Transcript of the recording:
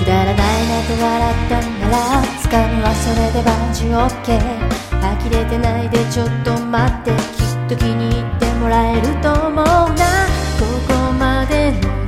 くだらないねと笑ったんならつかみはそれで万事 OK。 呆れてないでちょっと待って、きっと気に入ってもらえると思うな。ここまでの